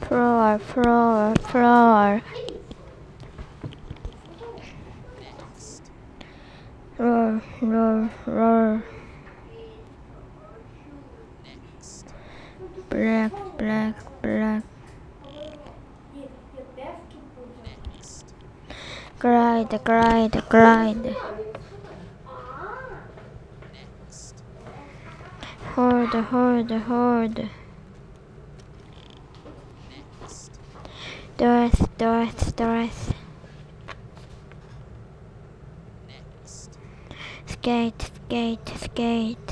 floor, floor, floor. Roar, roar, roar. Black, black, black. Glide, glide, glide. Hold, hold, hold. Dress, dress, dress. Skate, skate, skate.